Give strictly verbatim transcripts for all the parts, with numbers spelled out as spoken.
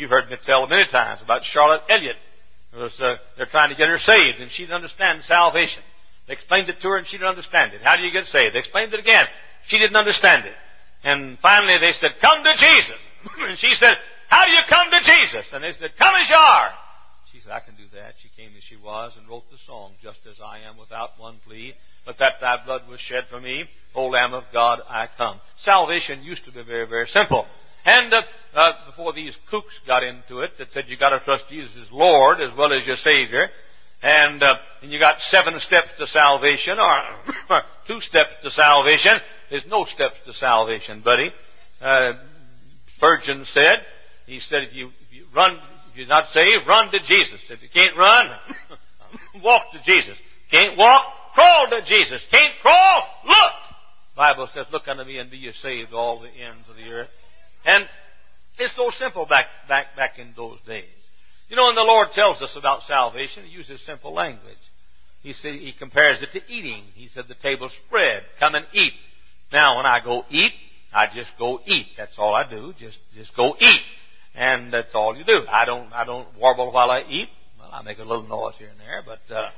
You've heard me tell many times about Charlotte Elliott. It was, uh, they're trying to get her saved, and she didn't understand salvation. They explained it to her, and she didn't understand it. How do you get saved? They explained it again. She didn't understand it. And finally they said, come to Jesus. And she said, how do you come to Jesus? And they said, come as you are. She said, I can do that. She came as she was and wrote the song, just as I am without one plea, but that thy blood was shed for me, O Lamb of God, I come. Salvation used to be very, very simple. And uh, uh, before these kooks got into it, that said you got to trust Jesus as Lord as well as your Savior, and uh, and you got seven steps to salvation, or two steps to salvation. There's no steps to salvation, buddy. Uh, Spurgeon said, he said, if you, if you run, if you're not saved, run to Jesus. If you can't run, walk to Jesus. Can't walk, crawl to Jesus. Can't crawl, look. Bible says, look unto me and be ye saved, all the ends of the earth. And it's so simple back, back, back in those days. You know, when the Lord tells us about salvation, He uses simple language. He said, He compares it to eating. He said, the table's spread. Come and eat. Now, when I go eat, I just go eat. That's all I do. Just, just go eat. And that's all you do. I don't, I don't warble while I eat. Well, I make a little noise here and there, but, uh,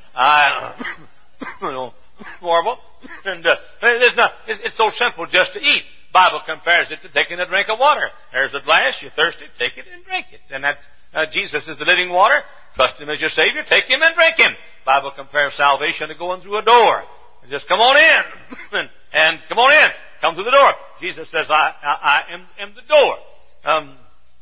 I don't warble. And, uh, it's not, it's so simple just to eat. Bible compares it to taking a drink of water. There's a glass, you're thirsty, take it and drink it. And that's, uh, Jesus is the living water. Trust Him as your Savior, take Him and drink Him. Bible compares salvation to going through a door. Just come on in. and, and come on in. Come through the door. Jesus says, I, I, I am, am the door. Um,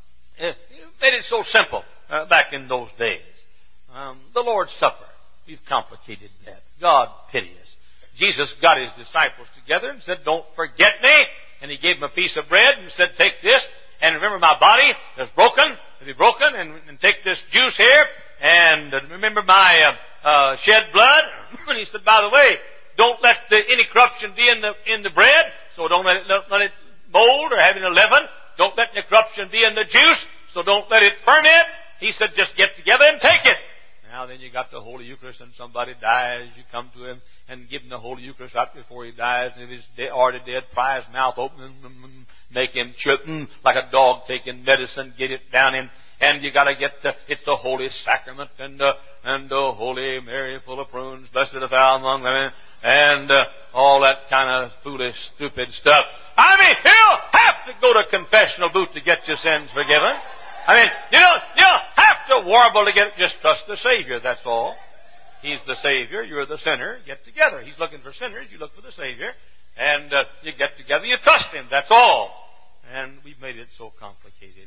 it made it so simple, uh, back in those days. Um, the Lord's Supper. We've complicated that. God pity us. Jesus got His disciples together and said, don't forget me. And He gave them a piece of bread and said, take this, and remember my body is broken, to be broken, and, and take this juice here, and remember my uh, uh, shed blood. And He said, by the way, don't let the, any corruption be in the in the bread, so don't let it, let, let it mold or have any leaven. Don't let the corruption be in the juice, so don't let it ferment. He said, just get together and take it. Now then you got the Holy Eucharist and somebody dies, you come to him and give him the Holy Eucharist right before he dies, and if he's dead, already dead, pry his mouth open and make him chip like a dog taking medicine, get it down in, and you gotta get the, it's the Holy Sacrament, and uh, and the Holy Mary full of prunes, blessed are thou among women, and uh, all that kind of foolish, stupid stuff. I mean, you'll have to go to confessional booth to get your sins forgiven. I mean, you don't, you don't have to warble to get it. Just trust the Savior, that's all. He's the Savior, you're the sinner. Get together. He's looking for sinners, you look for the Savior. And uh, you get together, you trust Him, that's all. And we've made it so complicated.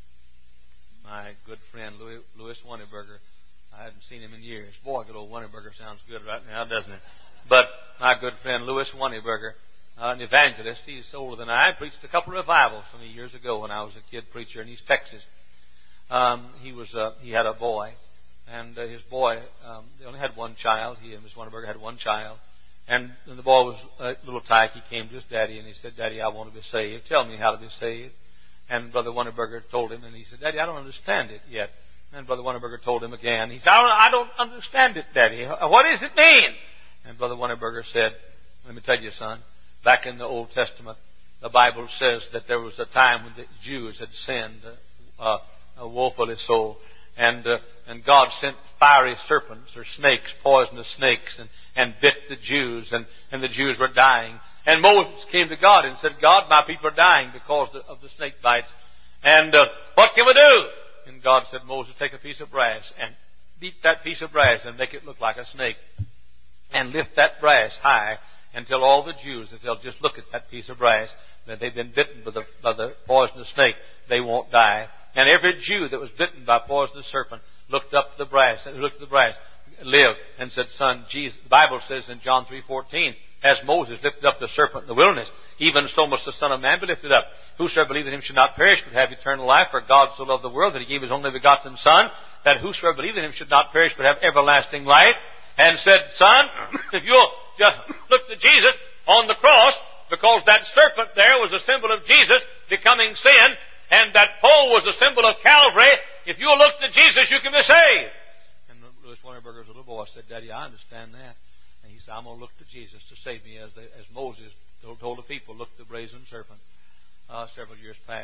My good friend, Louis, Louis Wonneberger, I haven't seen him in years. Boy, good old Wonneberger sounds good right now, doesn't it? But my good friend, Louis Wonneberger, uh, an evangelist, he's older than I, preached a couple of revivals for me years ago when I was a kid preacher in East Texas. Um, he was, uh, he had a boy, and uh, his boy, um, they only had one child. He and Miss Wonneberger had one child, and, and the boy was a little tyke. He came to his daddy and he said, "Daddy, I want to be saved. Tell me how to be saved." And Brother Wonneberger told him, and he said, "Daddy, I don't understand it yet." And Brother Wonneberger told him again. He said, I don't, I don't understand it, Daddy. What does it mean?" And Brother Wonneberger said, "Let me tell you, son, back in the Old Testament, the Bible says that there was a time when the Jews had sinned, uh, uh, woefully so, and uh, and God sent fiery serpents or snakes, poisonous snakes, and, and bit the Jews, and, and the Jews were dying. And Moses came to God and said, "God, my people are dying because of the snake bites. And uh, what can we do?" And God said, "Moses, take a piece of brass and beat that piece of brass and make it look like a snake. And lift that brass high and tell all the Jews that they'll just look at that piece of brass, that they've been bitten by the, by the poisonous snake, they won't die." And every Jew that was bitten by a poisonous serpent looked up the brass, looked at the brass, lived, and said, "Son, Jesus," the Bible says in John three fourteen, "As Moses lifted up the serpent in the wilderness, even so must the Son of Man be lifted up. Whosoever believeth in Him should not perish, but have eternal life. For God so loved the world that He gave His only begotten Son, that whosoever believeth in Him should not perish, but have everlasting life." And said, "Son, if you'll just look to Jesus on the cross, because that serpent there was a symbol of Jesus becoming sin, and that pole was a symbol of Calvary. If you'll look to Jesus, you can be saved." And Louis Wonneberger's little boy said, "Daddy, I understand that." And he said, "I'm going to look to Jesus to save me as, the, as Moses told, told the people, look to the brazen serpent," uh, several years past.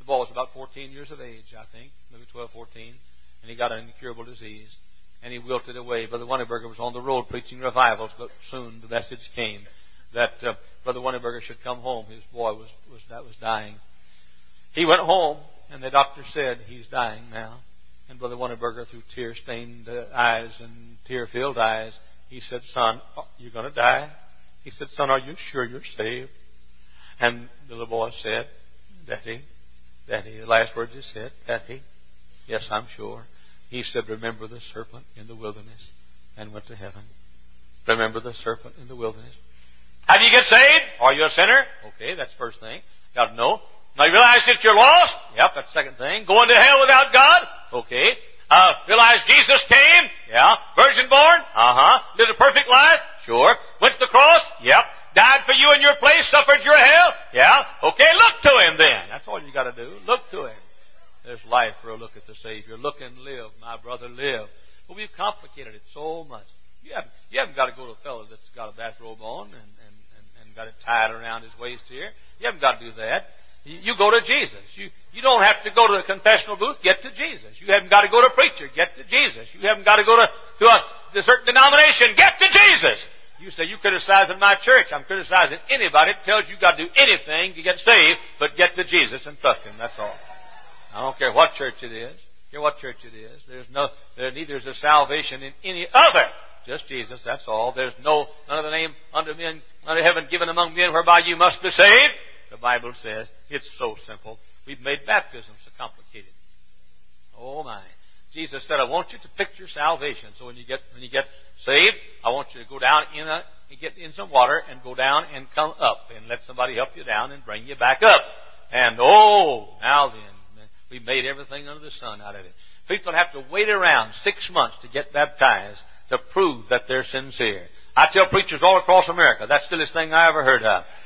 The boy was about fourteen years of age, I think, maybe twelve, fourteen, and he got an incurable disease, and he wilted away. Brother Wonneberger was on the road preaching revivals, but soon the message came that uh, Brother Wonneberger should come home. His boy was, was, that was dying. He went home, and the doctor said, he's dying now. And Brother Wonneberger, through tear-stained uh, eyes and tear-filled eyes, he said, son, you're going to die? He said, son, are you sure you're saved? And the little boy said, Daddy, Daddy, the last words he said, Daddy, yes, I'm sure. He said, remember the serpent in the wilderness, and went to heaven. Remember the serpent in the wilderness. How do you get saved? Are you a sinner? Okay, that's the first thing. Got to know. Now you realize that you're lost? Yep, that's the second thing. Going to hell without God? Okay. Uh, realize Jesus came? Yeah. Virgin born? Uh-huh. Lived a perfect life? Sure. Went to the cross? Yep. Died for you in your place? Suffered your hell? Yeah. Okay, look to Him then. That's all you got to do. Look to Him. There's life for a look at the Savior. Look and live, my brother, live. But we've complicated it so much. You haven't, you haven't got to go to a fellow that's got a bathrobe on and, and, and, and got it tied around his waist here. You haven't got to do that. You, you go to Jesus. You, you don't have to go to the confessional booth. Get to Jesus. You haven't got to go to a preacher. Get to Jesus. You haven't got to go to, to a, to a certain denomination. Get to Jesus. You say, you criticizing my church. I'm criticizing anybody that tells you got to do anything to get saved, but get to Jesus and trust Him. That's all. I don't care what church it is. I don't care what church it is. There's no, there neither is a salvation in any other. Just Jesus, that's all. There's no, none of the name under men, under heaven given among men whereby you must be saved. The Bible says it's so simple. We've made baptism so complicated. Oh my. Jesus said, I want you to picture salvation. So when you get, when you get saved, I want you to go down in a, get in some water and go down and come up and let somebody help you down and bring you back up. And oh, now then, we've made everything under the sun out of it. People have to wait around six months to get baptized to prove that they're sincere. I tell preachers all across America, that's the silliest thing I ever heard of.